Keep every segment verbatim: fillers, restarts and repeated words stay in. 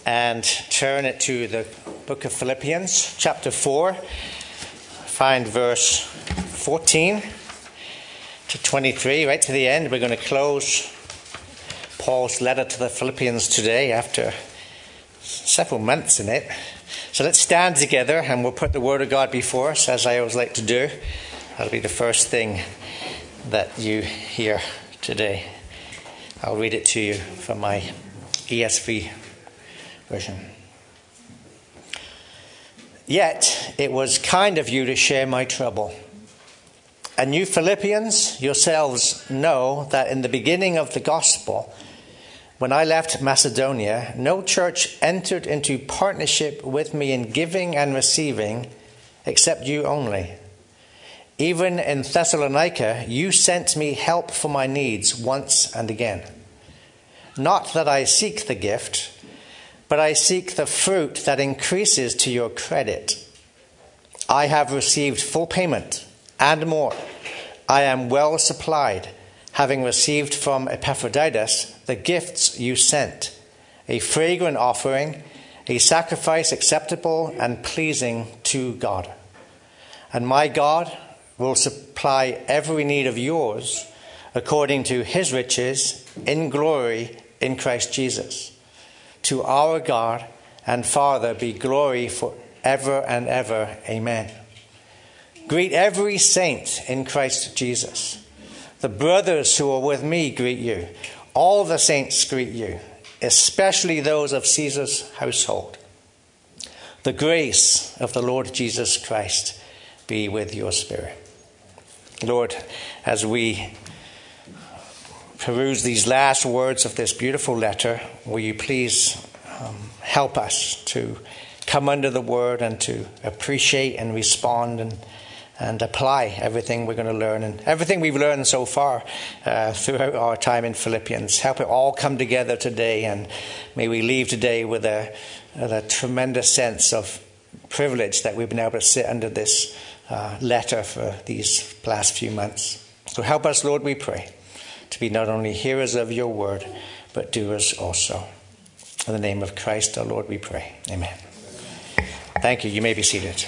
and turn it to the book of Philippians, chapter four. Find verse fourteen to twenty-three, right to the end. We're going to close Paul's letter to the Philippians today after several months in it. So let's stand together and we'll put the Word of God before us, as I always like to do. That'll be the first thing that you hear today. I'll read it to you from my E S V version. Yet it was kind of you to share my trouble. And you Philippians yourselves know that in the beginning of the gospel, when I left Macedonia, no church entered into partnership with me in giving and receiving except you only. Even in Thessalonica, you sent me help for my needs once and again. Not that I seek the gift, but I seek the fruit that increases to your credit. I have received full payment and more. I am well supplied, having received from Epaphroditus the gifts you sent, a fragrant offering, a sacrifice acceptable and pleasing to God. And my God will supply every need of yours according to his riches in glory in Christ Jesus. To our God and Father be glory forever and ever. Amen. Greet every saint in Christ Jesus. The brothers who are with me greet you. All the saints greet you, especially those of Caesar's household. The grace of the Lord Jesus Christ be with your spirit. Lord, as we peruse these last words of this beautiful letter, will you please um, help us to come under the word and to appreciate and respond and and apply everything we're going to learn and everything we've learned so far uh, throughout our time in Philippians. Help it all come together today, and may we leave today with a, with a tremendous sense of privilege that we've been able to sit under this uh, letter for these last few months. So help us, Lord, we pray, to be not only hearers of your word, but doers also. In the name of Christ our Lord we pray. Amen. Thank you. You may be seated.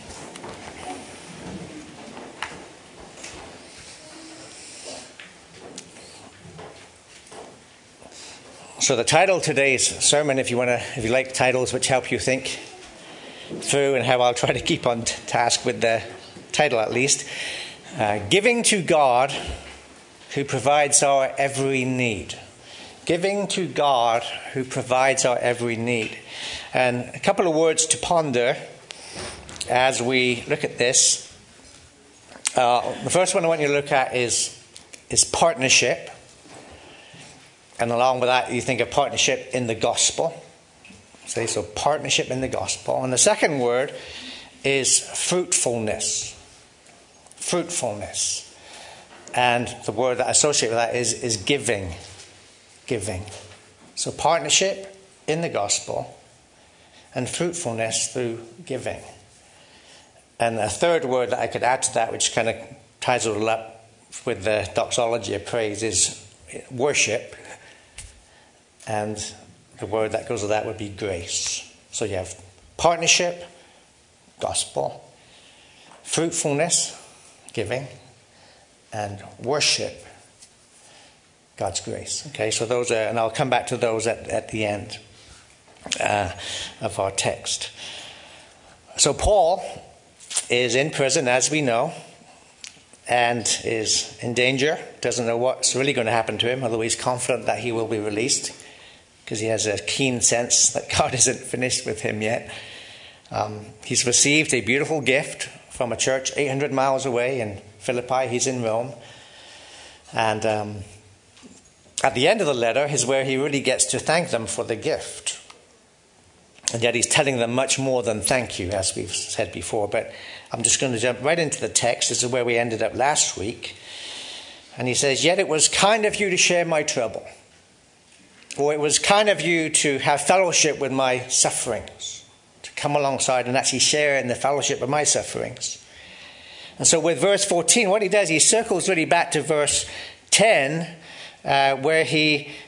So the title of today's sermon, if you want to, if you like titles which help you think through and how I'll try to keep on t- task with the title at least, uh, Giving to God who provides our every need. Giving to God who provides our every need. And a couple of words to ponder as we look at this. Uh, the first one I want you to look at is, is partnership. And along with that, you think of partnership in the gospel. So, so partnership in the gospel. And the second word is fruitfulness. Fruitfulness. And the word that I associate with that is, is giving. Giving. So partnership in the gospel and fruitfulness through giving. And a third word that I could add to that, which kind of ties it all up with the doxology of praise, is worship. And the word that goes with that would be grace. So you have partnership, gospel, fruitfulness, giving, and worship, God's grace. Okay, so those are, and I'll come back to those at, at the end uh, of our text. So Paul is in prison, as we know, and is in danger, doesn't know what's really going to happen to him, although he's confident that he will be released, because he has a keen sense that God isn't finished with him yet. Um, he's received a beautiful gift from a church eight hundred miles away in Philippi. He's in Rome. And um, at the end of the letter is where he really gets to thank them for the gift. And yet he's telling them much more than thank you, as we've said before. But I'm just going to jump right into the text. This is where we ended up last week. And he says, yet it was kind of you to share my trouble. Or it was kind of you to have fellowship with my sufferings. To come alongside and actually share in the fellowship of my sufferings. And so with verse fourteen, what he does, he circles really back to verse ten, uh, where he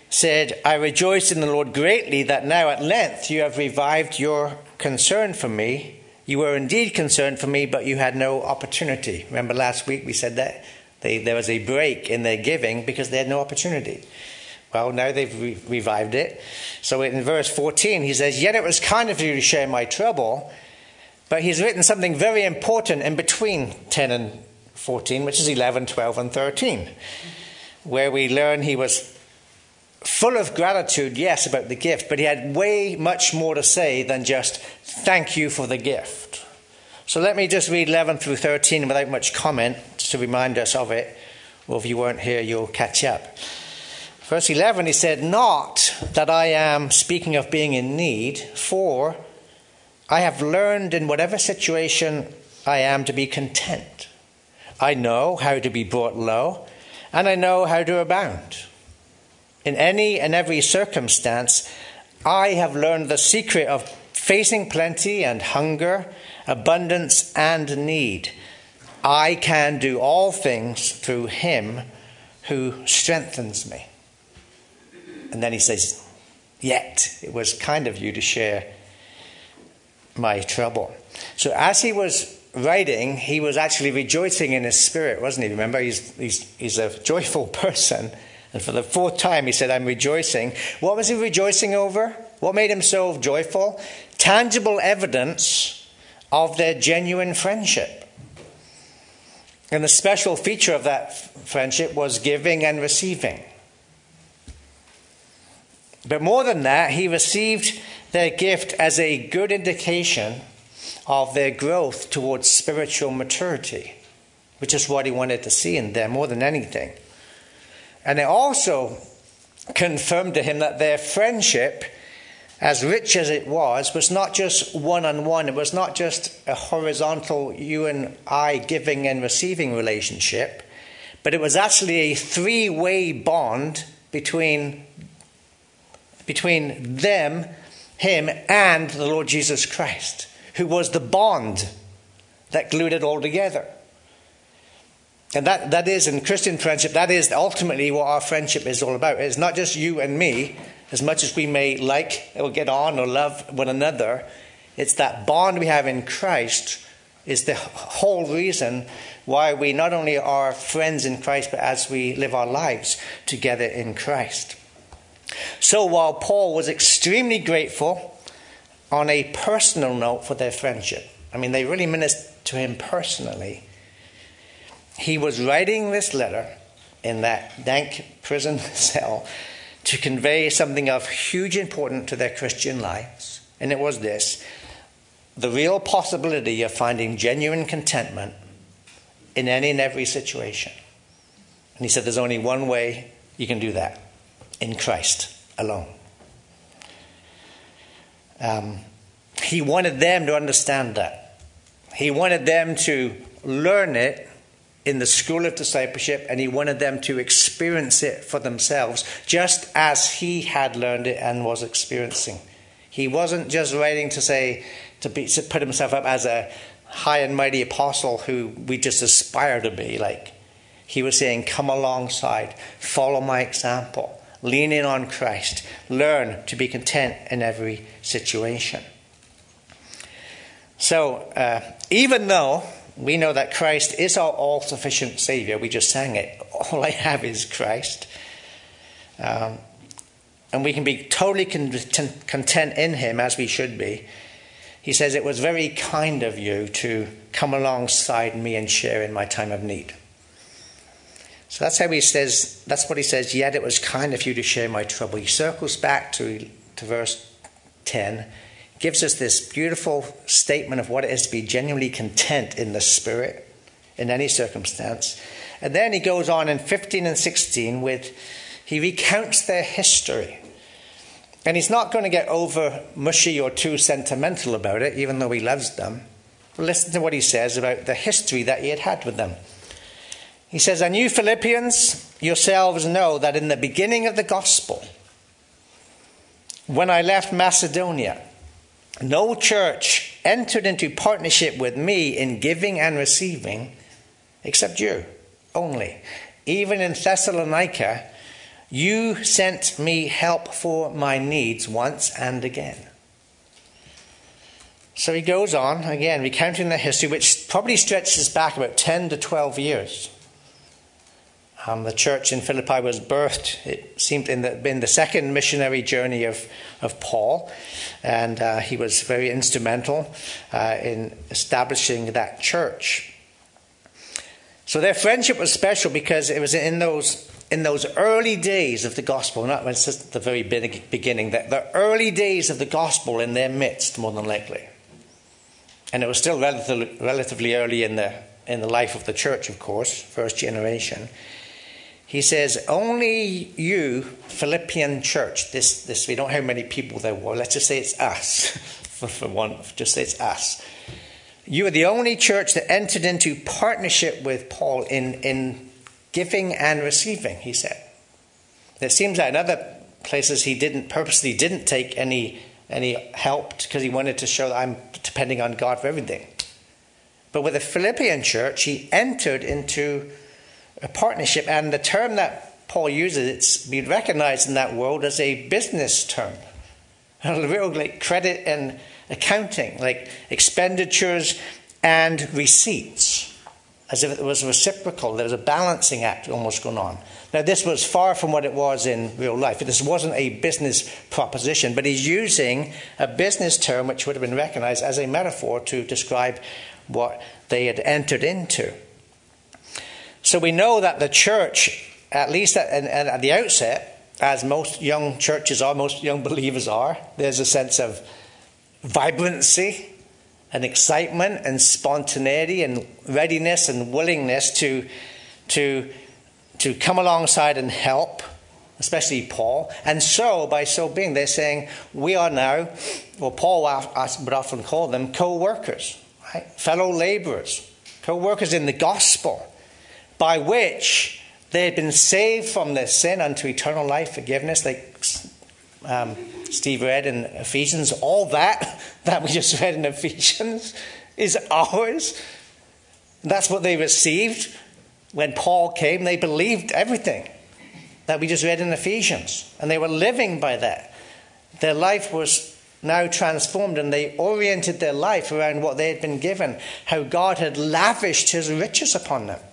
said, I rejoice in the Lord greatly that now at length you have revived your concern for me. You were indeed concerned for me, but you had no opportunity. Remember last week we said that they, there was a break in their giving because they had no opportunity. Well, now they've re- revived it. So in verse fourteen, he says, yet it was kind of you to share my trouble. But he's written something very important in between ten and fourteen, which is eleven, twelve, and thirteen, where we learn he was full of gratitude, yes, about the gift, but he had way much more to say than just thank you for the gift. So let me just read eleven through thirteen without much comment, just to remind us of it. Or if you weren't here, you'll catch up. Verse eleven, he said, not that I am speaking of being in need, for I have learned in whatever situation I am to be content. I know how to be brought low, and I know how to abound. In any and every circumstance, I have learned the secret of facing plenty and hunger, abundance and need. I can do all things through him who strengthens me. And then he says, yet it was kind of you to share my trouble. So as he was writing, he was actually rejoicing in his spirit, wasn't he? Remember, he's, he's, he's a joyful person. And for the fourth time, he said, I'm rejoicing. What was he rejoicing over? What made him so joyful? Tangible evidence of their genuine friendship. And the special feature of that friendship was giving and receiving. But more than that, he received their gift as a good indication of their growth towards spiritual maturity, which is what he wanted to see in them more than anything. And it also confirmed to him that their friendship, as rich as it was, was not just one-on-one. It was not just a horizontal you and I giving and receiving relationship, but it was actually a three-way bond between, between them, him, and the Lord Jesus Christ, who was the bond that glued it all together. And that, that is, in Christian friendship, that is ultimately what our friendship is all about. It's not just you and me, as much as we may like or get on or love one another. It's that bond we have in Christ is the whole reason why we not only are friends in Christ, but as we live our lives together in Christ. So while Paul was extremely grateful on a personal note for their friendship, I mean, they really ministered to him personally, he was writing this letter in that dank prison cell to convey something of huge importance to their Christian lives. And it was this: the real possibility of finding genuine contentment in any and every situation. And he said there's only one way you can do that: in Christ alone. Um, he wanted them to understand that. He wanted them to learn it in the school of discipleship, and he wanted them to experience it for themselves, just as he had learned it and was experiencing. He wasn't just writing to say, to, be, to put himself up as a high and mighty apostle who we just aspire to be like. He was saying, come alongside, follow my example, lean in on Christ, learn to be content in every situation. So, uh, even though we know that Christ is our all-sufficient Savior, we just sang it, all I have is Christ. Um, and we can be totally content, content in him, as we should be. He says, it was very kind of you to come alongside me and share in my time of need. So that's how he says, that's what he says, yet it was kind of you to share my trouble. He circles back to, to verse ten, gives us this beautiful statement of what it is to be genuinely content in the Spirit in any circumstance. And then he goes on in fifteen and sixteen with, he recounts their history. And he's not going to get over mushy or too sentimental about it, even though he loves them. But listen to what he says about the history that he had had with them. He says, and you Philippians yourselves know that in the beginning of the gospel, when I left Macedonia, no church entered into partnership with me in giving and receiving except you only. Even in Thessalonica, You sent me help for my needs once and again. So he goes on, again, recounting the history, which probably stretches back about ten to twelve years. Um, the church in Philippi was birthed, it seemed, in the, in the second missionary journey of, of Paul. And uh, he was very instrumental uh, in establishing that church. So their friendship was special because it was in those in those early days of the gospel, not when it's just the very beginning, the, the early days of the gospel in their midst, more than likely. And it was still relatively, relatively early in the in the life of the church, of course, first generation. He says, only you, Philippian church, this, this we don't know how many people there were, let's just say it's us, for, for one, just say it's us. You are the only church that entered into partnership with Paul in, in giving and receiving, he said. It seems like in other places he didn't purposely didn't take any any help because he wanted to show that I'm depending on God for everything. But with the Philippian church, he entered into a partnership, and the term that Paul uses, it's been recognized in that world as a business term. A real like credit and accounting, like expenditures and receipts, as if it was reciprocal. There was a balancing act almost going on. Now, this was far from what it was in real life. This wasn't a business proposition, but he's using a business term which would have been recognized as a metaphor to describe what they had entered into. So we know that the church, at least at, at the outset, as most young churches are, most young believers are, there's a sense of vibrancy and excitement and spontaneity and readiness and willingness to, to, to come alongside and help, especially Paul. And so, by so being, they're saying, we are now, well, Paul would often call them co-workers, right? Fellow laborers, co-workers in the gospel, by which they had been saved from their sin unto eternal life, forgiveness, like um, Steve read in Ephesians. All that that we just read in Ephesians is ours. That's what they received when Paul came. They believed everything that we just read in Ephesians, and they were living by that. Their life was now transformed, and they oriented their life around what they had been given, how God had lavished his riches upon them.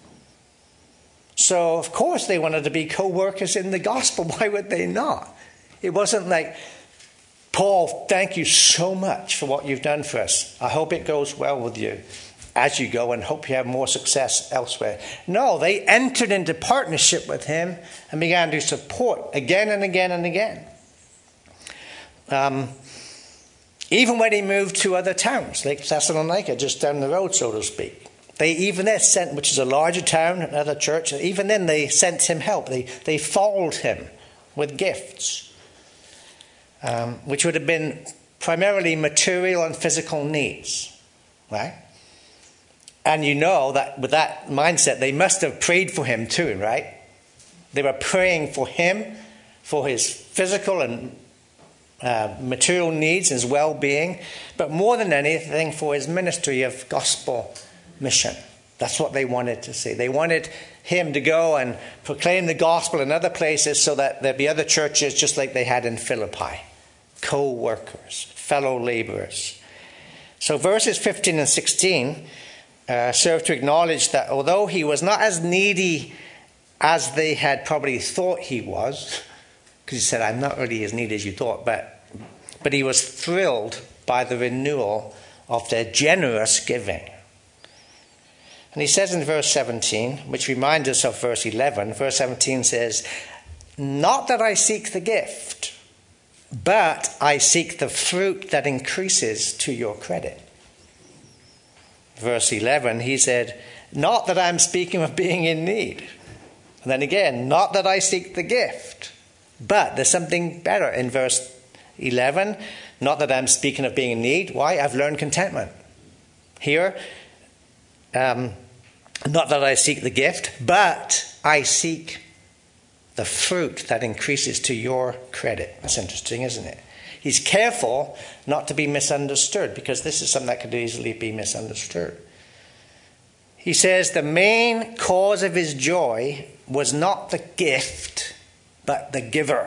So, of course, they wanted to be co-workers in the gospel. Why would they not? It wasn't like, Paul, thank you so much for what you've done for us. I hope it goes well with you as you go and hope you have more success elsewhere. No, they entered into partnership with him and began to support again and again and again. Um, even when he moved to other towns, like Thessalonica, just down the road, so to speak. They even there sent, which is a larger town, another church, even then they sent him help. They, they followed him with gifts, um, which would have been primarily material and physical needs, right? And you know that with that mindset, they must have prayed for him too, right? They were praying for him, for his physical and uh, material needs, his well-being, but more than anything for his ministry of gospel mission. That's what they wanted to see. They wanted him to go and proclaim the gospel in other places so that there'd be other churches just like they had in Philippi. Co-workers, fellow laborers. So verses fifteen and sixteen uh, serve to acknowledge that although he was not as needy as they had probably thought he was, because he said, I'm not really as needy as you thought, but, but he was thrilled by the renewal of their generous giving. And he says in verse seventeen, which reminds us of verse eleven, verse seventeen says, not that I seek the gift, but I seek the fruit that increases to your credit. Verse eleven, he said, not that I'm speaking of being in need. And then again, not that I seek the gift, but there's something better in verse eleven, not that I'm speaking of being in need. Why? I've learned contentment. Here, Um, not that I seek the gift, but I seek the fruit that increases to your credit. That's interesting, isn't it? He's careful not to be misunderstood, because this is something that could easily be misunderstood. He says the main cause of his joy was not the gift, but the giver.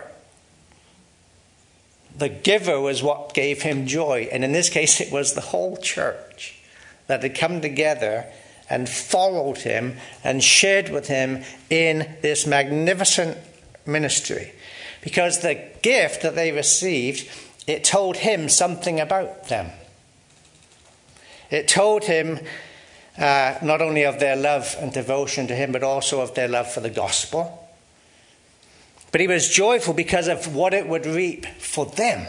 The giver was what gave him joy. And in this case, it was the whole church that had come together and followed him and shared with him in this magnificent ministry. Because the gift that they received, it told him something about them. It told him uh, not only of their love and devotion to him, but also of their love for the gospel. But he was joyful because of what it would reap for them.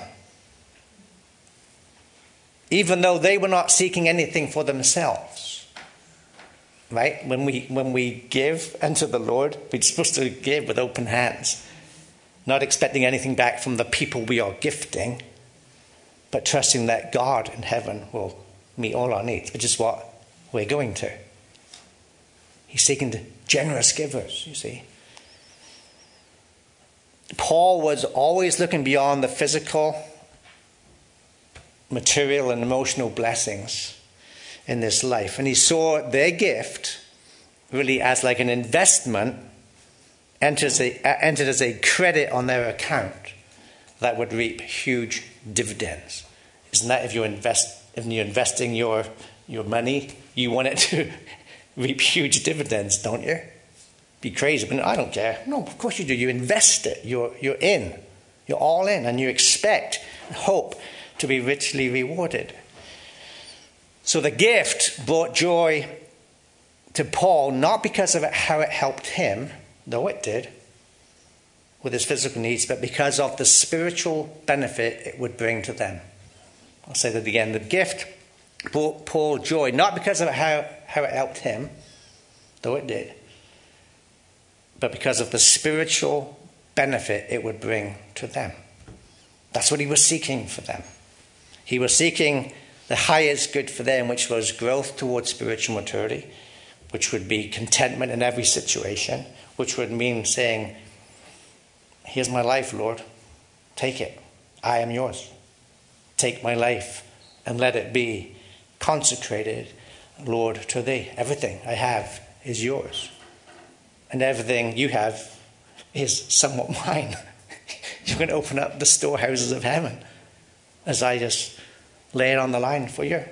Even though they were not seeking anything for themselves. Right? When we when we give unto the Lord, we're supposed to give with open hands. Not expecting anything back from the people we are gifting, but trusting that God in heaven will meet all our needs, which is what we're going to. He's seeking to generous givers, you see. Paul was always looking beyond the physical, material, and emotional blessings in this life. And he saw their gift really as like an investment entered as a, entered as a credit on their account that would reap huge dividends. Isn't that if you invest, if you're investing your, your money, you want it to reap huge dividends, don't you? Be crazy, but I don't care. No, of course you do. You invest it. You're, you're in. You're all in, and you expect, hope to be richly rewarded. So the gift brought joy to Paul, not because of how it helped him, though it did, with his physical needs, but because of the spiritual benefit it would bring to them. I'll say that again. The gift brought Paul joy, not because of how, how it helped him, though it did, but because of the spiritual benefit it would bring to them. That's what he was seeking for them. He was seeking the highest good for them, which was growth towards spiritual maturity, which would be contentment in every situation, which would mean saying, here's my life, Lord. Take it. I am yours. Take my life and let it be consecrated, Lord, to thee. Everything I have is yours. And everything you have is somewhat mine. You're going to open up the storehouses of heaven as I just lay it on the line for you.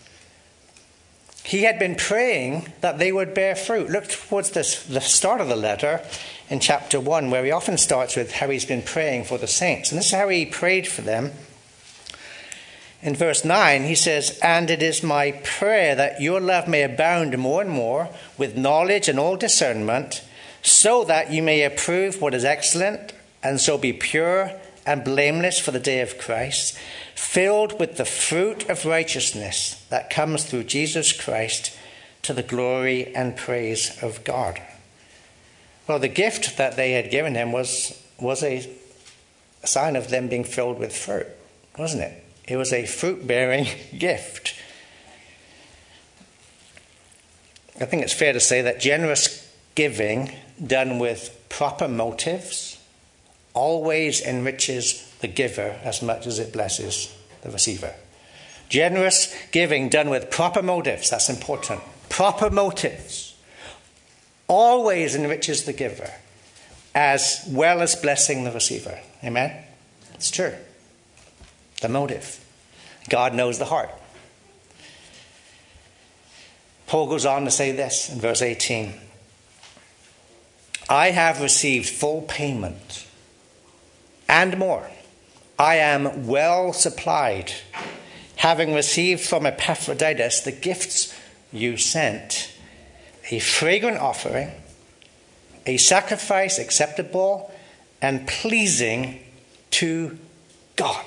He had been praying that they would bear fruit. Look towards this, the start of the letter in chapter one, where he often starts with how he's been praying for the saints. And this is how he prayed for them. In verse nine, he says, "And it is my prayer that your love may abound more and more with knowledge and all discernment, so that you may approve what is excellent, and so be pure and blameless for the day of Christ, filled with the fruit of righteousness that comes through Jesus Christ, to the glory and praise of God." Well, the gift that they had given him was, was a sign of them being filled with fruit, wasn't it? It was a fruit-bearing gift. I think it's fair to say that generous giving done with proper motives always enriches the giver as much as it blesses the receiver. Generous giving done with proper motives, that's important. Proper motives always enriches the giver as well as blessing the receiver. Amen? It's true. The motive. God knows the heart. Paul goes on to say this in verse eighteen. "I have received full payment and more. I am well supplied, having received from Epaphroditus the gifts you sent, a fragrant offering, a sacrifice acceptable and pleasing to God."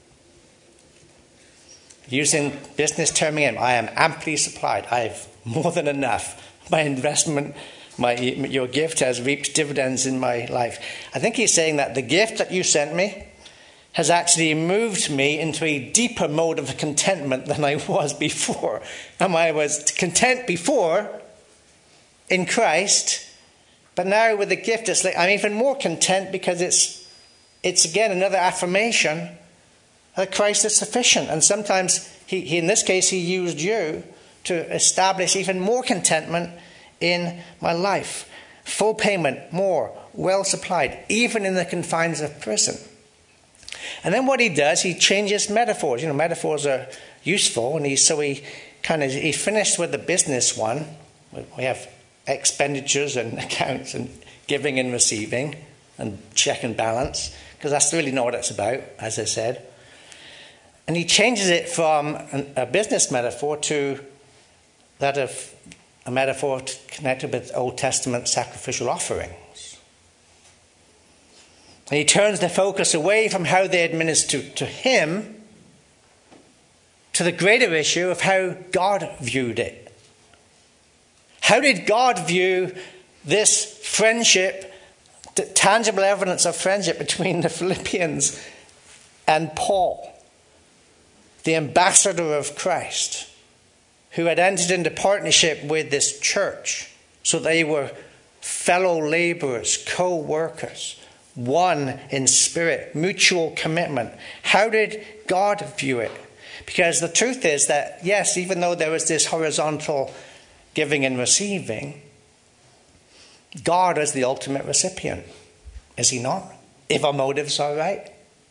Using business terminology, I am amply supplied. I have more than enough. My investment, my your gift has reaped dividends in my life. I think he's saying that the gift that you sent me has actually moved me into a deeper mode of contentment than I was before. And I was content before in Christ, but now with the gift, it's like I'm even more content because it's it's again another affirmation that Christ is sufficient. And sometimes, he, he in this case, he used you to establish even more contentment in my life. Full payment, more, well supplied, even in the confines of prison. And then what he does, he changes metaphors. You know, metaphors are useful, and he so he kind of he finished with the business one. We have expenditures and accounts and giving and receiving and check and balance, because that's really not what it's about, as I said. And he changes it from a business metaphor to that of a metaphor connected with Old Testament sacrificial offerings. And he turns the focus away from how they administered to him to the greater issue of how God viewed it. How did God view this friendship, the tangible evidence of friendship between the Philippians and Paul, the ambassador of Christ, who had entered into partnership with this church, so they were fellow laborers, co-workers, one in spirit, mutual commitment? How did God view it? Because the truth is that, yes, even though there was this horizontal giving and receiving, God is the ultimate recipient, is he not? If our motives are right.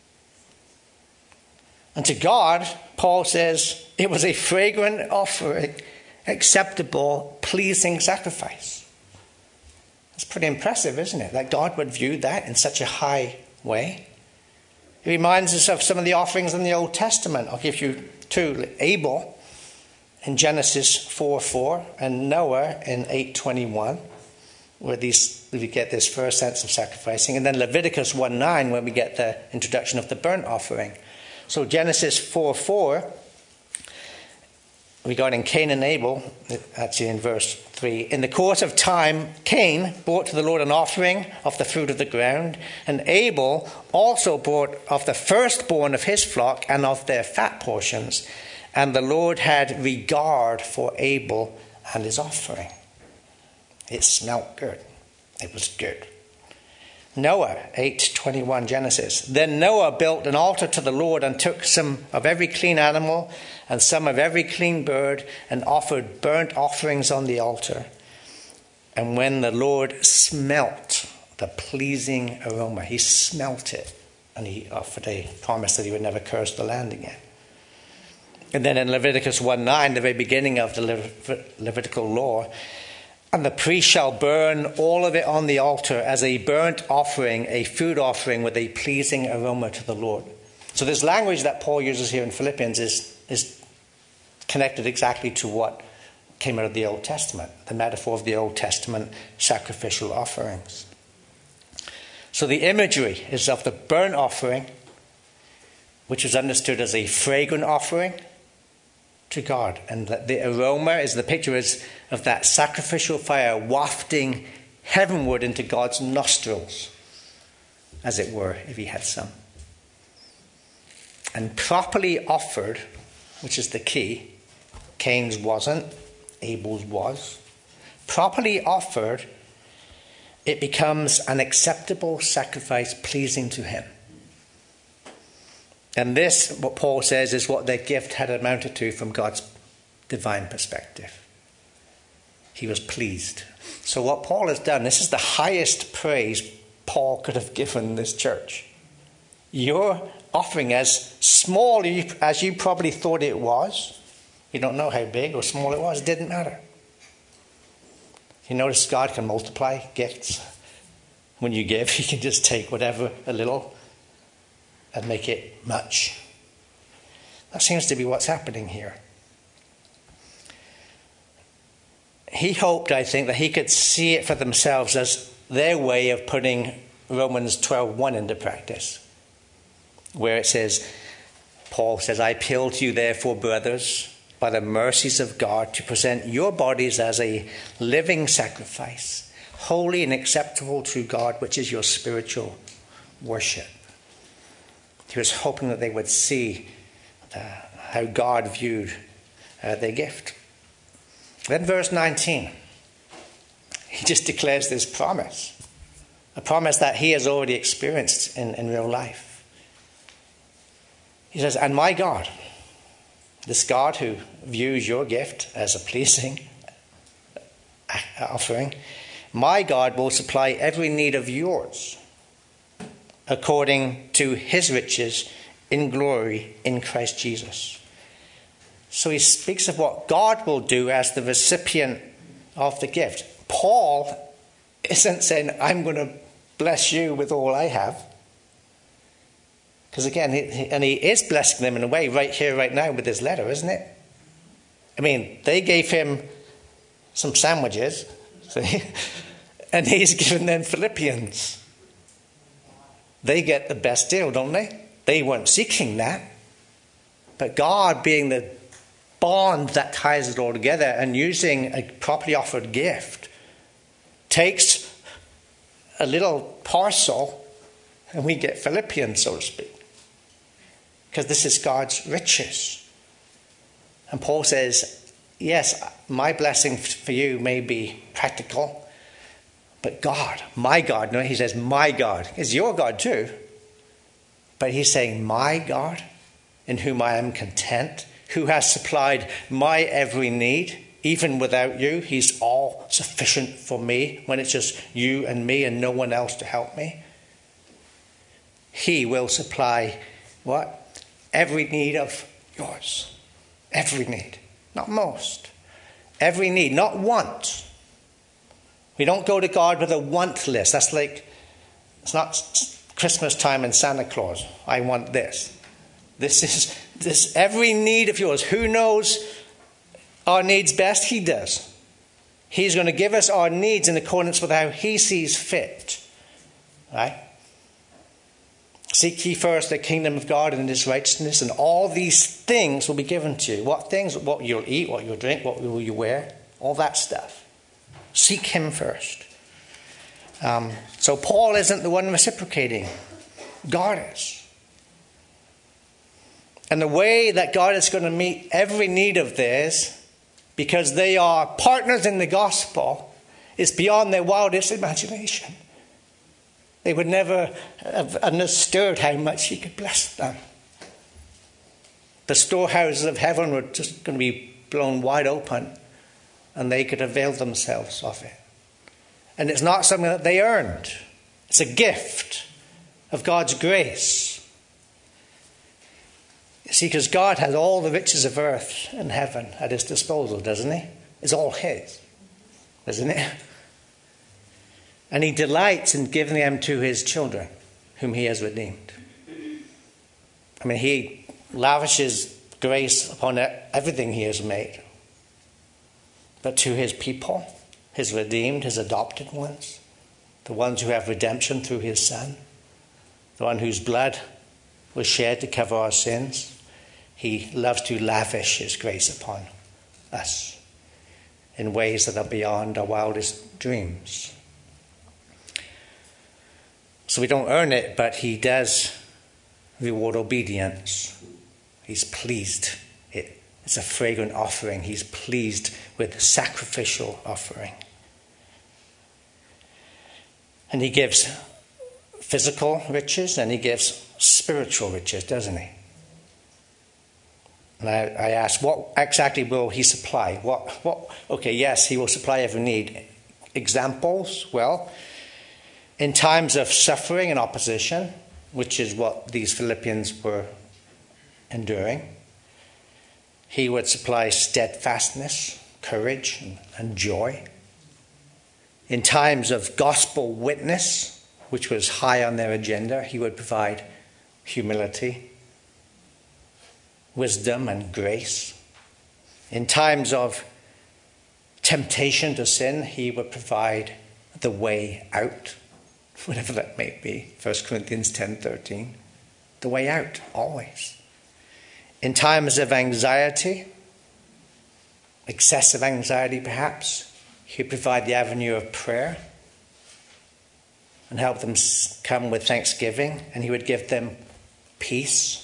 And to God, Paul says, it was a fragrant offering, acceptable, pleasing sacrifice. It's pretty impressive, isn't it? That God would view that in such a high way. It reminds us of some of the offerings in the Old Testament. I'll give you two. Abel in Genesis four four and Noah in eight twenty-one, where these we get this first sense of sacrificing. And then Leviticus one nine, where we get the introduction of the burnt offering. So Genesis four four, regarding Cain and Abel, actually in verse three. In the course of time, Cain brought to the Lord an offering of the fruit of the ground, and Abel also brought of the firstborn of his flock and of their fat portions. And the Lord had regard for Abel and his offering. It smelt good. It was good. Noah, eight twenty-one Genesis. Then Noah built an altar to the Lord and took some of every clean animal and some of every clean bird and offered burnt offerings on the altar. And when the Lord smelt the pleasing aroma, he smelt it, and he offered a promise that he would never curse the land again. And then in Leviticus one nine, the very beginning of the Le- Levitical law, and the priest shall burn all of it on the altar as a burnt offering, a food offering with a pleasing aroma to the Lord. So this language that Paul uses here in Philippians is, is connected exactly to what came out of the Old Testament, the metaphor of the Old Testament sacrificial offerings. So the imagery is of the burnt offering, which is understood as a fragrant offering to God, and that the aroma is the picture is of that sacrificial fire wafting heavenward into God's nostrils, as it were, if he had some. And properly offered, which is the key, Cain's wasn't, Abel's was. Properly offered, it becomes an acceptable sacrifice pleasing to him. And this, what Paul says, is what their gift had amounted to from God's divine perspective. He was pleased. So what Paul has done, this is the highest praise Paul could have given this church. Your offering, as small as you probably thought it was, you don't know how big or small it was, it didn't matter. You notice God can multiply gifts. When you give, he can just take whatever, a little, and make it much. That seems to be what's happening here. He hoped, I think, that he could see it for themselves as their way of putting Romans twelve one into practice, where it says, Paul says, I appeal to you therefore, brothers, by the mercies of God, to present your bodies as a living sacrifice, holy and acceptable to God, which is your spiritual worship. He was hoping that they would see uh, how God viewed uh, their gift. Then verse nineteen, he just declares this promise, a promise that he has already experienced in, in real life. He says, and my God, this God who views your gift as a pleasing offering, my God will supply every need of yours according to his riches in glory in Christ Jesus. So he speaks of what God will do as the recipient of the gift. Paul isn't saying, I'm going to bless you with all I have. Because again, he, and he is blessing them in a way right here, right now with his letter, isn't it? I mean, they gave him some sandwiches, see? And he's given them Philippians. They get the best deal, don't they? They weren't seeking that. But God, being the bond that ties it all together and using a properly offered gift, takes a little parcel and we get Philippians, so to speak. Because this is God's riches. And Paul says, yes, my blessing for you may be practical, but God, my God, no, he says, my God, is your God too. But he's saying, my God, in whom I am content, who has supplied my every need, even without you. He's all sufficient for me when it's just you and me and no one else to help me. He will supply what? Every need of yours. Every need. Not most. Every need. Not want. We don't go to God with a want list. That's like, it's not Christmas time and Santa Claus. I want this. This is this every need of yours. Who knows our needs best? He does. He's going to give us our needs in accordance with how he sees fit. Right? Seek ye first the kingdom of God and his righteousness, and all these things will be given to you. What things? What you'll eat, what you'll drink, what will you wear, all that stuff. Seek him first. Um, so Paul isn't the one reciprocating. God is. And the way that God is going to meet every need of theirs, because they are partners in the gospel, is beyond their wildest imagination. They would never have understood how much he could bless them. The storehouses of heaven were just going to be blown wide open, and they could avail themselves of it. And it's not something that they earned. It's a gift of God's grace. You see, because God has all the riches of earth and heaven at his disposal, doesn't he? It's all his, isn't it? And he delights in giving them to his children, whom he has redeemed. I mean, he lavishes grace upon everything he has made. But to his people, his redeemed, his adopted ones, the ones who have redemption through his Son, the one whose blood was shed to cover our sins, he loves to lavish his grace upon us in ways that are beyond our wildest dreams. So we don't earn it, but he does reward obedience. He's pleased. It, it's a fragrant offering. He's pleased with sacrificial offering. And he gives physical riches and he gives spiritual riches, doesn't he? And I, I ask, what exactly will he supply? What? What? Okay, yes, he will supply every need. Examples? Well, in times of suffering and opposition, which is what these Philippians were enduring, he would supply steadfastness, courage, and, and joy. In times of gospel witness, which was high on their agenda, he would provide humility, wisdom, and grace. In times of temptation to sin, he would provide the way out, whatever that may be. First Corinthians ten thirteen. The way out, always. In times of anxiety, excessive anxiety perhaps, he would provide the avenue of prayer and help them come with thanksgiving, and he would give them peace.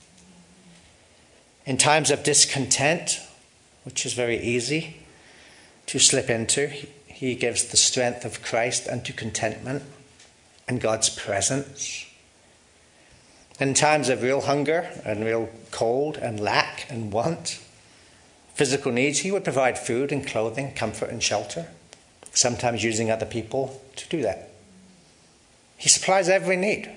In times of discontent, which is very easy to slip into, he gives the strength of Christ unto contentment and God's presence. In times of real hunger and real cold and lack and want, physical needs, he would provide food and clothing, comfort and shelter. sometimes using other people to do that. He supplies every need.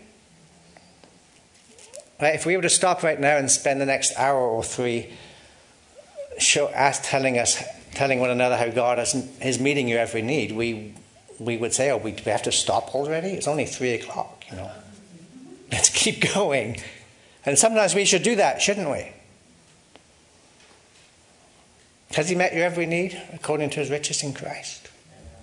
Right? If we were to stop right now and spend the next hour or three show, ask, telling us, telling one another how God is, is meeting your every need, we we would say, oh, we, we have to stop already? It's only three o'clock, you know. Let's keep going. And sometimes we should do that, shouldn't we? Has he met your every need according to his riches in Christ?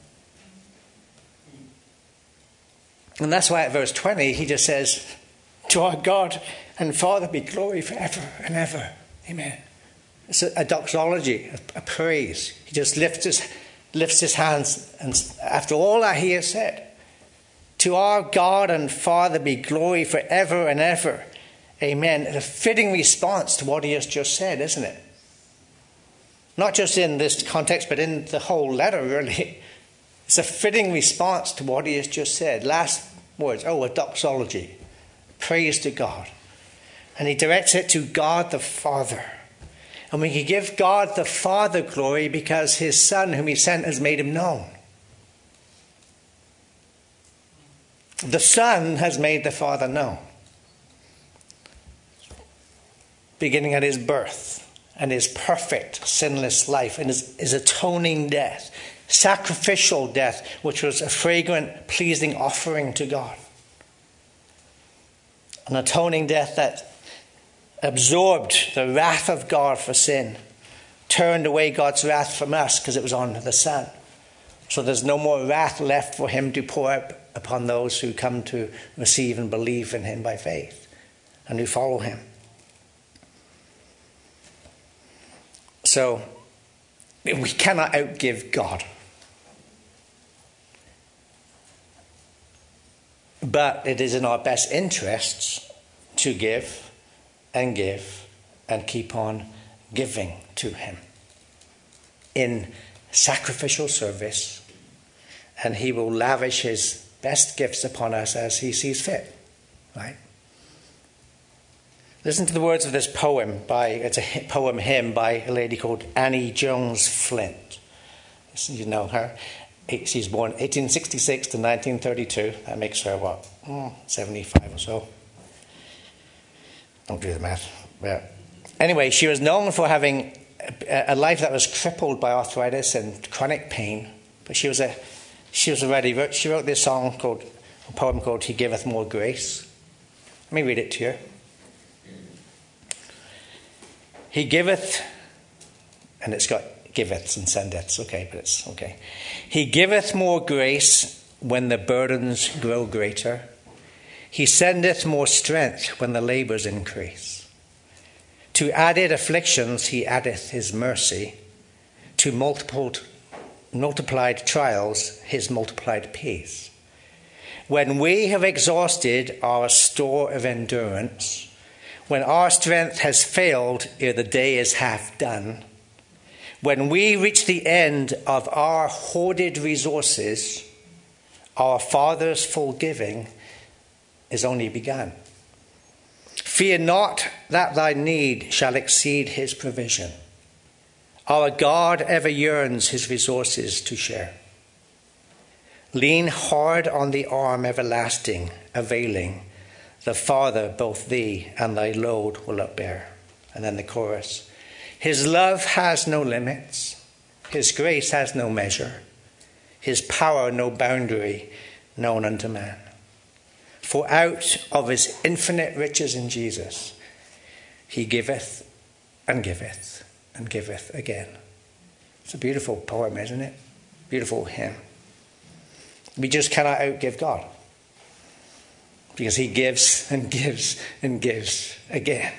And that's why at verse twenty he just says, to our God and Father be glory forever and ever. Amen. It's a, a doxology, a, a praise. He just lifts his, lifts his hands, and after all that he has said, to our God and Father be glory forever and ever. Amen. It's a fitting response to what he has just said, isn't it? Not just in this context, but in the whole letter, really. It's a fitting response to what he has just said. Last words, oh, a doxology. Praise to God. And he directs it to God the Father. And we can give God the Father glory because his Son, whom he sent, has made him known. The Son has made the Father known. Beginning at his birth and his perfect, sinless life and his, his atoning death, sacrificial death, which was a fragrant, pleasing offering to God. An atoning death that absorbed the wrath of God for sin, turned away God's wrath from us because it was on the Son. So there's no more wrath left for him to pour out upon those who come to receive and believe in him by faith and who follow him. So we cannot outgive God. But it is in our best interests to give and give and keep on giving to him in sacrificial service, and he will lavish his best gifts upon us as he sees fit. Right? Listen to the words of this poem by, it's a poem hymn by a lady called Annie Jones Flint. You know her. She's born eighteen sixty-six to nineteen thirty-two. That makes her, what, oh, seventy-five or so. Don't do the math. But anyway, she was known for having a life that was crippled by arthritis and chronic pain. But she was a, she was already, she wrote this song called, a poem called He Giveth More Grace. Let me read it to you. He giveth, and it's got giveth and sendeth, okay, but it's okay. He giveth more grace when the burdens grow greater. He sendeth more strength when the labours increase. To added afflictions he addeth his mercy. To multiplied, multiplied trials his multiplied peace. When we have exhausted our store of endurance, when our strength has failed ere the day is half done, when we reach the end of our hoarded resources, our Father's full giving is only begun. Fear not that thy need shall exceed his provision. Our God ever yearns his resources to share. Lean hard on the arm everlasting, availing. The Father both thee and thy load will upbear. And then the chorus. His love has no limits. His grace has no measure. His power no boundary known unto man. For out of his infinite riches in Jesus, he giveth and giveth and giveth again. It's a beautiful poem, isn't it? Beautiful hymn. We just cannot outgive God, because he gives and gives and gives again.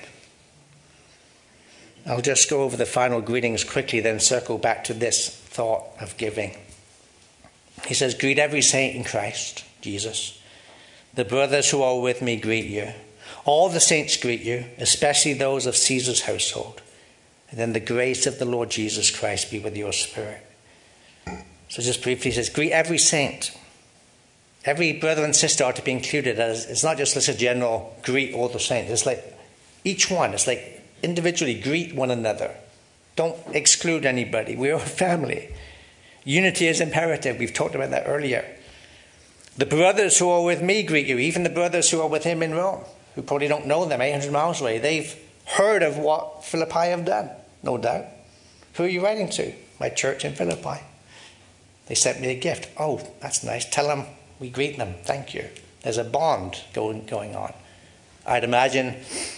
I'll just go over the final greetings quickly, then circle back to this thought of giving. He says, greet every saint in Christ Jesus. The brothers who are with me greet you. All the saints greet you, especially those of Caesar's household. And then the grace of the Lord Jesus Christ be with your spirit. So just briefly, he says, greet every saint. Every brother and sister are to be included. As, it's not just a general greet all the saints. It's like each one. It's like individually greet one another. Don't exclude anybody. We're a family. Unity is imperative. We've talked about that earlier. The brothers who are with me greet you, even the brothers who are with him in Rome, who probably don't know them eight hundred miles away. They've heard of what Philippi have done, no doubt. Who are you writing to? My church in Philippi. They sent me a gift. Oh, that's nice. Tell them we greet them. Thank you. There's a bond going, going on. I'd imagine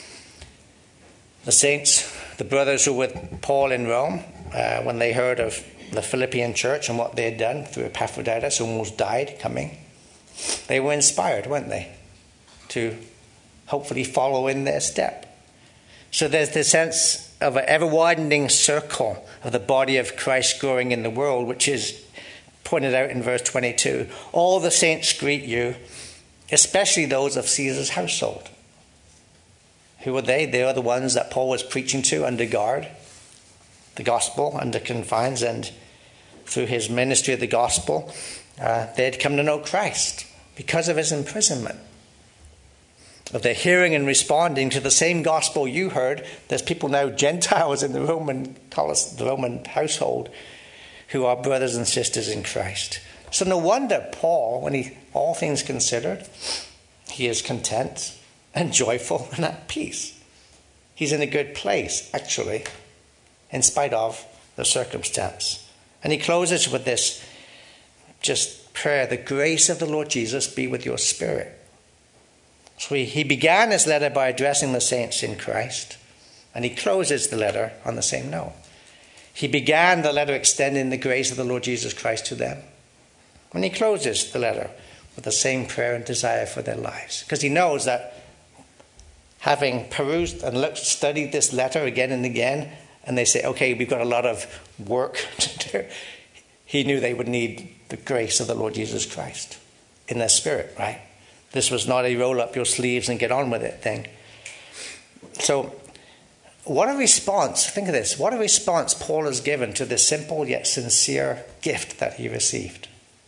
the saints, the brothers who were with Paul in Rome, uh, when they heard of the Philippian church and what they had done through Epaphroditus, who almost died coming, they were inspired, weren't they, to hopefully follow in their step. So there's the sense of an ever-widening circle of the body of Christ growing in the world, which is pointed out in verse twenty-two. All the saints greet you, especially those of Caesar's household. Who are they? They are the ones that Paul was preaching to under guard, the gospel under confines, and through his ministry of the gospel, uh, they had come to know Christ because of his imprisonment. Of their hearing and responding to the same gospel you heard. There's people now, Gentiles in the Roman the Roman household, who are brothers and sisters in Christ. So no wonder Paul, when he, all things considered, he is content and joyful and at peace. He's in a good place, actually, in spite of the circumstance. And he closes with this just prayer, the grace of the Lord Jesus be with your spirit. So he, he began his letter by addressing the saints in Christ, and he closes the letter on the same note. He began the letter extending the grace of the Lord Jesus Christ to them, and he closes the letter with the same prayer and desire for their lives, because he knows that having perused and looked, studied this letter again and again, and they say, okay, we've got a lot of work to do, he knew they would need the grace of the Lord Jesus Christ in their spirit, right? This was not a roll up your sleeves and get on with it thing. So what a response, think of this, what a response Paul has given to this simple yet sincere gift that he received.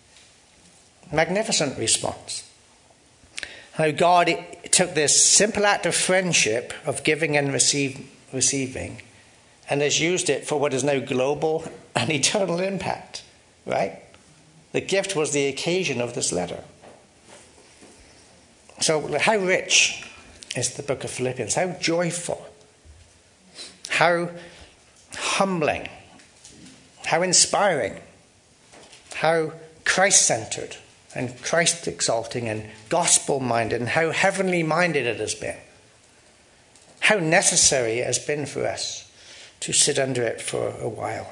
Magnificent response. How God took this simple act of friendship, of giving and receive, receiving, and has used it for what is now global and eternal impact, right? The gift was the occasion of this letter. So how rich is the book of Philippians? How joyful, how humbling, how inspiring, how Christ-centered and Christ-exalting and gospel-minded, and how heavenly-minded it has been. How necessary it has been for us to sit under it for a while.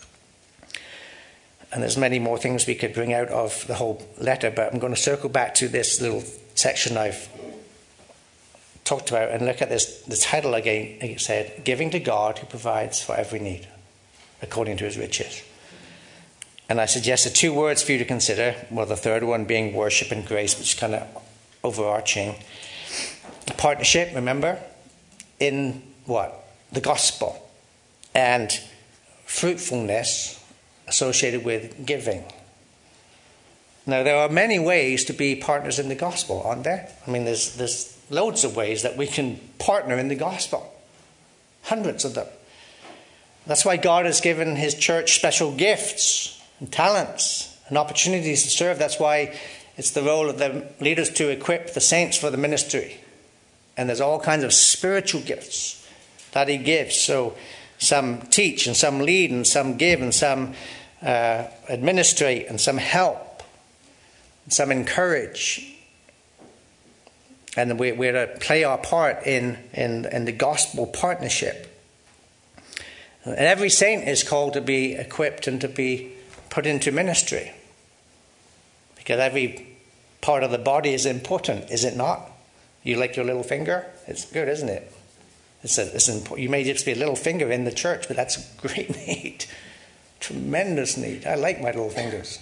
And there's many more things we could bring out of the whole letter, but I'm going to circle back to this little section I've talked about and look at this, the title again. It said, Giving to God who provides for every need, according to his riches. And I suggested two words for you to consider. Well, the third one being worship and grace, which is kind of overarching. Partnership, remember, in what? The gospel. And fruitfulness associated with giving. Now, there are many ways to be partners in the gospel, aren't there? I mean, there's, there's loads of ways that we can partner in the gospel. Hundreds of them. That's why God has given his church special gifts and talents and opportunities to serve. That's why it's the role of the leaders to equip the saints for the ministry. And there's all kinds of spiritual gifts that he gives. So some teach and some lead and some give and some uh, administrate and some help. Some encourage, and we're to play our part in, in, in the gospel partnership. And every saint is called to be equipped and to be put into ministry, because every part of the body is important, is it not? You like your little finger? It's good, isn't it? It's a, it's important. You may just be a little finger in the church, but that's a great need, tremendous need. I like my little fingers.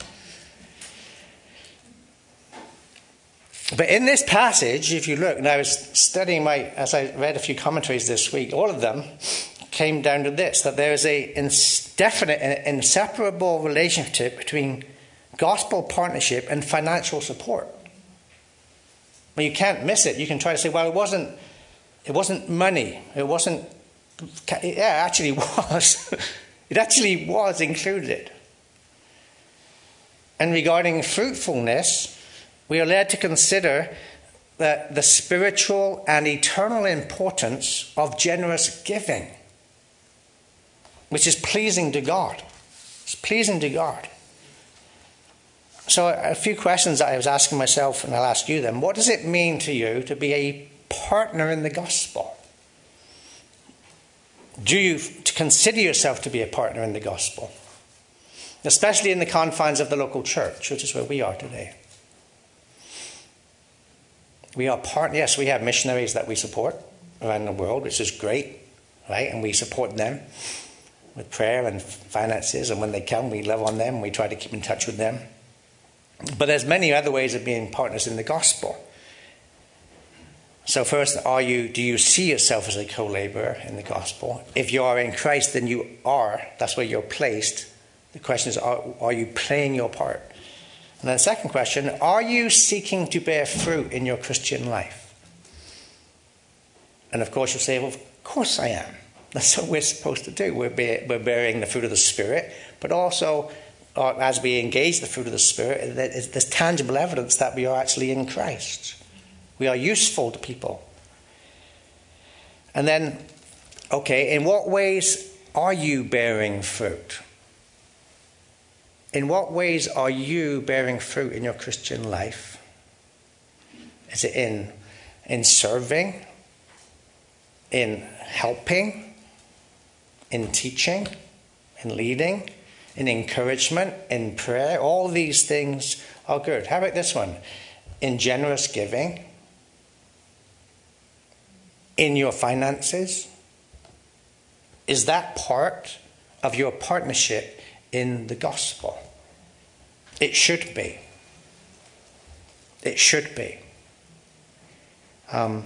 But in this passage, if you look, and I was studying my, as I read a few commentaries this week, all of them came down to this, that there is a definite and inseparable relationship between gospel partnership and financial support. Well, you can't miss it. You can try to say, well, it wasn't, it wasn't money. It wasn't, yeah, it actually was. It actually was included. And regarding fruitfulness, we are led to consider the, the spiritual and eternal importance of generous giving, which is pleasing to God. It's pleasing to God. So a few questions that I was asking myself, and I'll ask you then. What does it mean to you to be a partner in the gospel? Do you to consider yourself to be a partner in the gospel? Especially in the confines of the local church, which is where we are today. We are part, yes, we have missionaries that we support around the world, which is great, right? And we support them with prayer and finances. And when they come, we love on them. We try to keep in touch with them. But there's many other ways of being partners in the gospel. So first, are you? Do you see yourself as a co-laborer in the gospel? If you are in Christ, then you are. That's where you're placed. The question is, are, are you playing your part? And then the second question, are you seeking to bear fruit in your Christian life? And of course you'll say, well, of course I am. That's what we're supposed to do. We're, bear, we're bearing the fruit of the Spirit, but also uh, as we engage the fruit of the Spirit, there's tangible evidence that we are actually in Christ. We are useful to people. And then, okay, in what ways are you bearing fruit? In what ways are you bearing fruit in your Christian life? Is it in, in serving, in helping, in teaching, in leading, in encouragement, in prayer? All these things are good. How about this one? In generous giving, in your finances? Is that part of your partnership in the gospel? It should be. It should be. Um,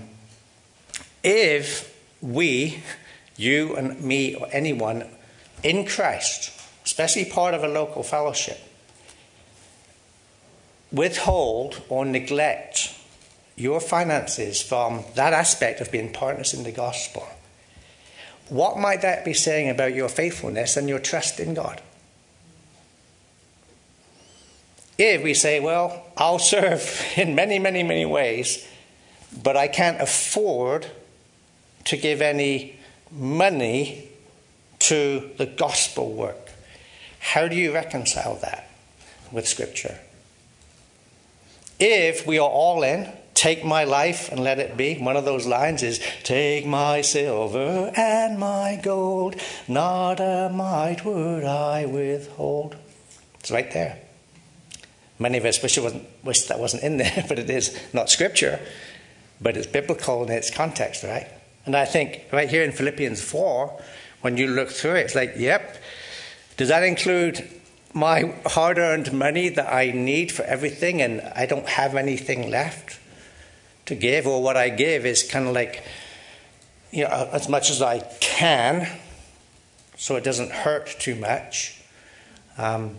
if we, you and me or anyone in Christ, especially part of a local fellowship, withhold or neglect your finances from that aspect of being partners in the gospel, what might that be saying about your faithfulness and your trust in God? If we say, well, I'll serve in many, many, many ways, but I can't afford to give any money to the gospel work. How do you reconcile that with Scripture? If we are all in, take my life and let it be. One of those lines is, take my silver and my gold, not a mite would I withhold. It's right there. Many of us wish, it wasn't, wish that wasn't in there, but it is not Scripture, but it's biblical in its context, right? And I think right here in Philippians four, when you look through it, it's like, yep, does that include my hard-earned money that I need for everything and I don't have anything left to give? Or what I give is kind of like, you know, as much as I can, so it doesn't hurt too much. Um,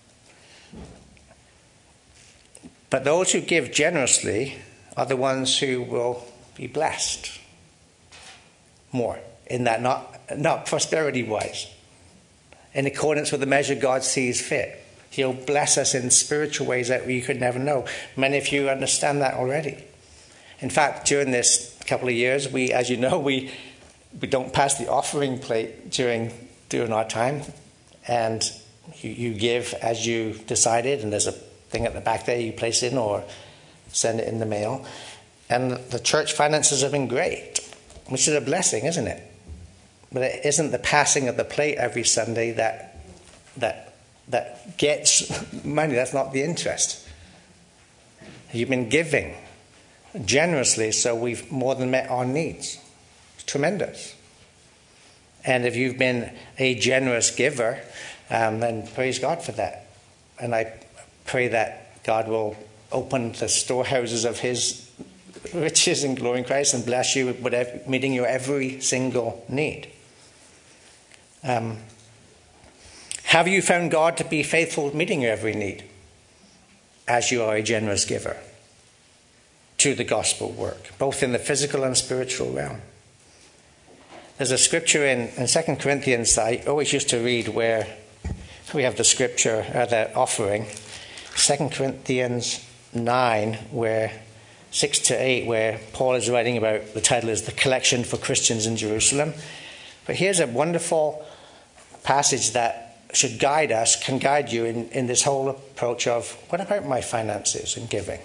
But those who give generously are the ones who will be blessed more in that, not, not prosperity-wise, in accordance with the measure God sees fit. He'll bless us in spiritual ways that we could never know. Many of you understand that already. In fact, during this couple of years, we, as you know, we we don't pass the offering plate during during our time, and you, you give as you decided, and there's a thing at the back there you place in or send it in the mail. And the church finances have been great, which is a blessing, isn't it? But it isn't the passing of the plate every Sunday that that that gets money. That's not the interest. You've been giving generously, so we've more than met our needs. It's tremendous. And if you've been a generous giver, um, then praise God for that. And I pray that God will open the storehouses of his riches and glory in Christ and bless you with whatever, meeting your every single need. Um, have you found God to be faithful meeting your every need as you are a generous giver to the gospel work, both in the physical and spiritual realm? There's a scripture in, in Second Corinthians I always used to read where we have the scripture, uh, the offering. Second Corinthians nine, where six to eight, where Paul is writing about, the title is The Collection for Christians in Jerusalem. But here's a wonderful passage that should guide us, can guide you in, in this whole approach of, what about my finances and giving?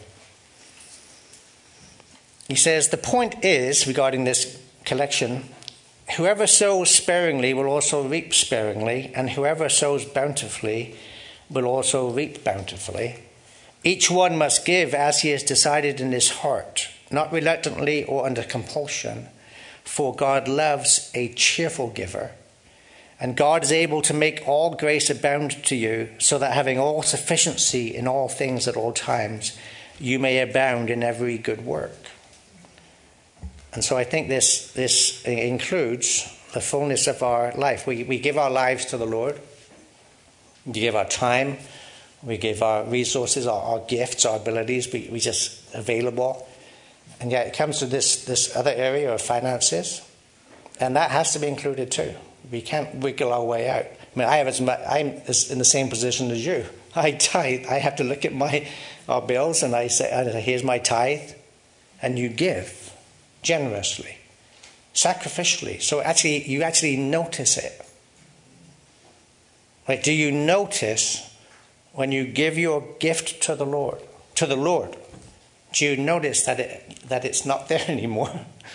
He says, the point is, regarding this collection, whoever sows sparingly will also reap sparingly, and whoever sows bountifully will also reap bountifully. Each one must give as he has decided in his heart, not reluctantly or under compulsion, for God loves a cheerful giver. And God is able to make all grace abound to you, so that having all sufficiency in all things at all times, you may abound in every good work. And so I think this this includes the fullness of our life. We we give our lives to the Lord. We give our time. We give our resources, our, our gifts, our abilities. We we just available. And yet it comes to this this other area of finances, and that has to be included too. We can't wiggle our way out. I mean, I have as much, I'm in the same position as you. I tithe. I have to look at my our bills, and I say, "Here's my tithe," and you give generously, sacrificially. So actually, you actually notice it. Right? Do you notice when you give your gift to the Lord? To the Lord, do you notice that it that it's not there anymore?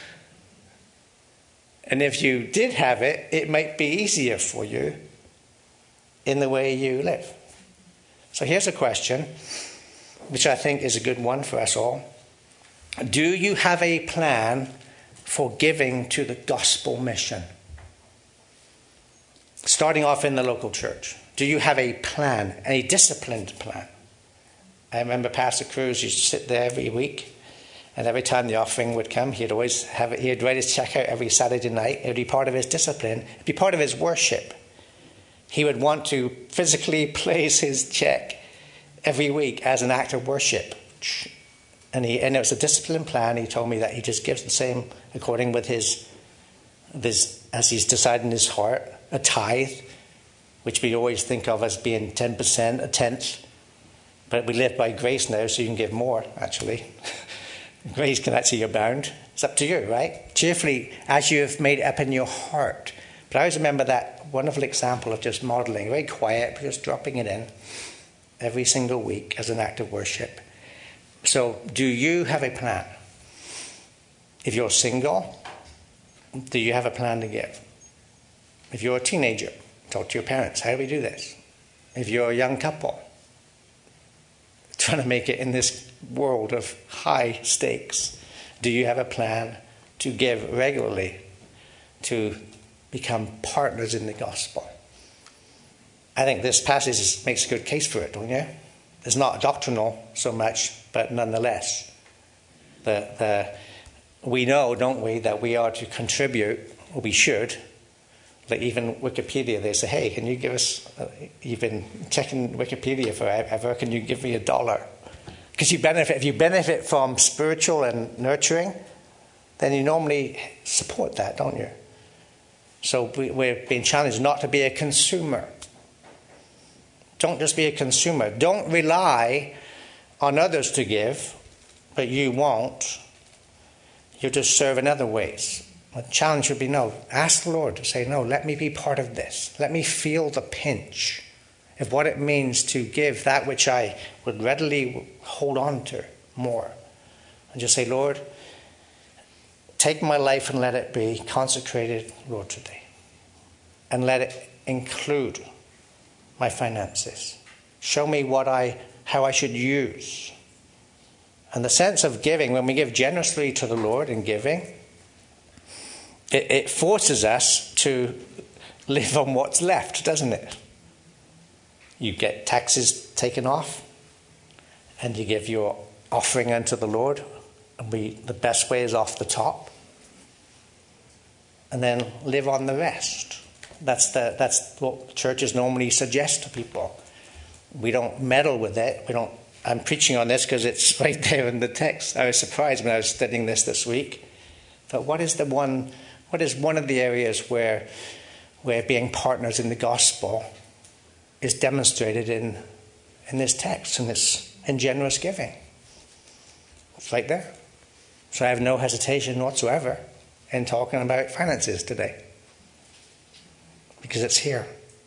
And if you did have it, it might be easier for you in the way you live. So here's a question, which I think is a good one for us all. Do you have a plan for giving to the gospel mission? Starting off in the local church. Do you have a plan, a disciplined plan? I remember Pastor Cruz used to sit there every week, and every time the offering would come, he'd always have it, he'd write his check out every Saturday night. It would be part of his discipline. It would be part of his worship. He would want to physically place his check every week as an act of worship. And he and it was a discipline plan. He told me that he just gives the same according with his, this as he's decided in his heart, a tithe, which we always think of as being ten percent, a tenth. But we live by grace now, so you can give more, actually. Grace can actually abound. It's up to you, right? Cheerfully, as you have made it up in your heart. But I always remember that wonderful example of just modeling, very quiet, but just dropping it in every single week as an act of worship. So, do you have a plan? If you're single, do you have a plan to give? If you're a teenager, talk to your parents. How do we do this? If you're a young couple, trying to make it in this world of high stakes, do you have a plan to give regularly, to become partners in the gospel? I think this passage makes a good case for it, don't you? It's not doctrinal so much, but nonetheless, the, the, we know, don't we, that we are to contribute, or we should. Like even Wikipedia, they say, hey, can you give us, uh, you've been checking Wikipedia forever, can you give me a dollar? Because you benefit, if you benefit from spiritual and nurturing, then you normally support that, don't you? So we, we're being challenged not to be a consumer. Don't just be a consumer. Don't rely on others to give, but you won't. You'll just serve in other ways. The challenge would be no. Ask the Lord to say, no, let me be part of this. Let me feel the pinch of what it means to give that which I would readily hold on to more. And just say, Lord, take my life and let it be consecrated, Lord, to thee. And let it include my finances. Show me what I, how I should use. And the sense of giving, when we give generously to the Lord in giving, it, it forces us to live on what's left, doesn't it? You get taxes taken off, and you give your offering unto the Lord, and we, the best way is off the top, and then live on the rest. That's the that's what churches normally suggest to people. We don't meddle with it. We don't. I'm preaching on this because it's right there in the text. I was surprised when I was studying this this week. But what is the one? What is one of the areas where where being partners in the gospel is demonstrated in in this text, and it's in generous giving. It's right there. So I have no hesitation whatsoever in talking about finances today, because it's here.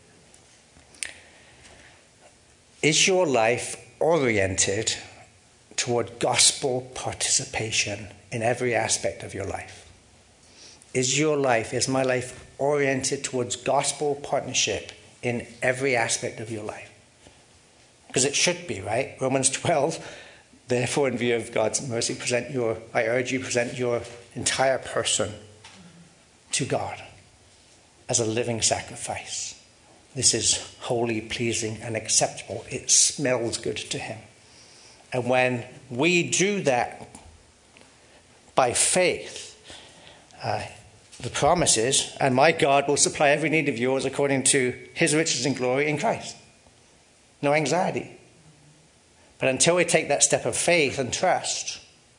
Is your life oriented toward gospel participation in every aspect of your life? Is your life, is my life oriented towards gospel partnership in every aspect of your life? Because it should be, right? Romans twelve, therefore in view of God's mercy, present your, I urge you, present your entire person to God as a living sacrifice. This is holy, pleasing, and acceptable. It smells good to him. And when we do that by faith, uh, the promise is, and my God will supply every need of yours according to his riches and glory in Christ. No anxiety. But until we take that step of faith and trust,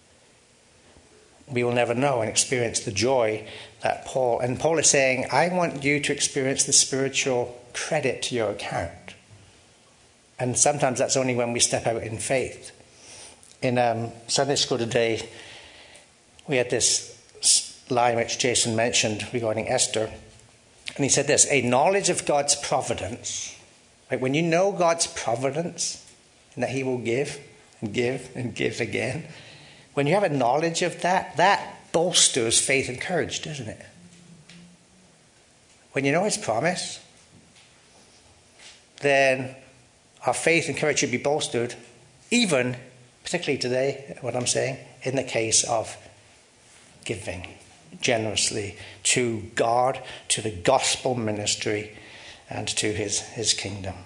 we will never know and experience the joy that Paul, and Paul is saying, I want you to experience the spiritual credit to your account. And sometimes that's only when we step out in faith. In um, Sunday school today, we had this line which Jason mentioned regarding Esther. And he said this, a knowledge of God's providence. Right? When you know God's providence, and that he will give and give and give again, when you have a knowledge of that, that bolsters faith and courage, doesn't it? When you know his promise, then our faith and courage should be bolstered, even, particularly today, what I'm saying, in the case of giving generously to God, to the gospel ministry, and to his, his kingdom.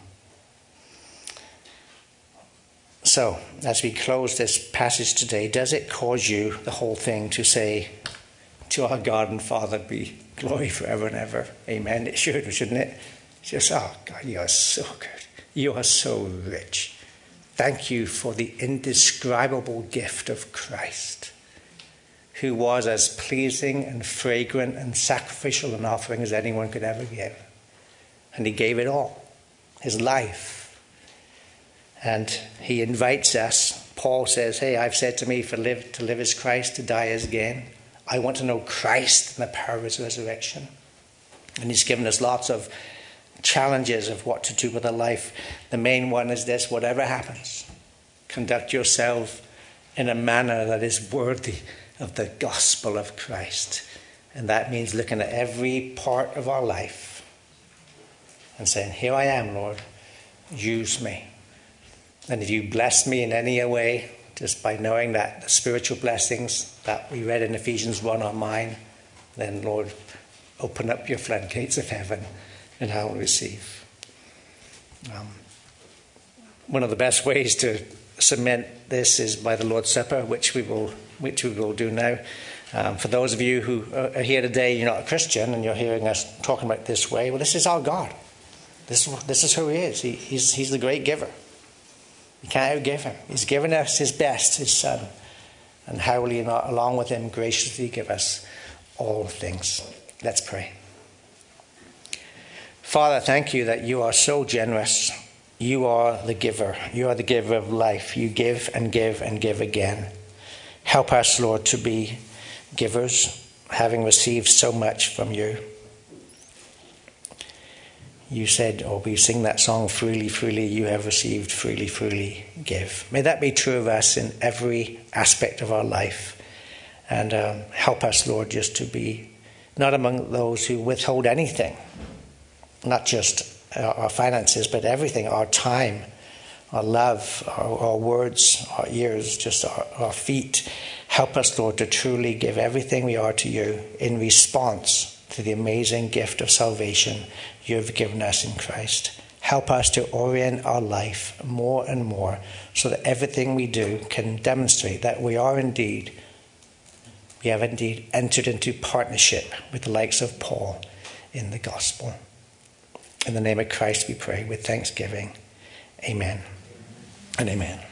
So, as we close this passage today, does it cause you, the whole thing, to say, to our God and Father be glory forever and ever? Amen. It should, shouldn't it? It's just, oh God, you are so good. You are so rich. Thank you for the indescribable gift of Christ, who was as pleasing and fragrant and sacrificial an offering as anyone could ever give. And he gave it all, his life. And he invites us. Paul says, hey, I've said to me, for live, to live is Christ, to die is gain. I want to know Christ and the power of his resurrection. And he's given us lots of challenges of what to do with a life. The main one is this: whatever happens, conduct yourself in a manner that is worthy of the gospel of Christ. And that means looking at every part of our life and saying, here I am, Lord, use me. And if you bless me in any way, just by knowing that the spiritual blessings that we read in Ephesians one are mine, then Lord, open up your floodgates of heaven and I will receive. Um, one of the best ways to cement this is by the Lord's Supper, which we will which we will do now. Um, for those of you who are here today, you're not a Christian, and you're hearing us talking about it this way, well, this is our God. This, this is who he is. He, he's, he's the great giver. You can't outgive him. He's given us his best, his son. And how will he not, along with him, graciously give us all things? Let's pray. Father, thank you that you are so generous. You are the giver. You are the giver of life. You give and give and give again. Help us, Lord, to be givers, having received so much from you. You said, or we sing that song, freely, freely you have received, freely, freely give. May that be true of us in every aspect of our life. And um, help us, Lord, just to be not among those who withhold anything, not just our, our finances, but everything, our time, our love, our, our words, our ears, just our, our feet. Help us, Lord, to truly give everything we are to you in response to the amazing gift of salvation you have given us in Christ. Help us to orient our life more and more so that everything we do can demonstrate that we are indeed, we have indeed entered into partnership with the likes of Paul in the gospel. In the name of Christ we pray with thanksgiving. Amen and amen.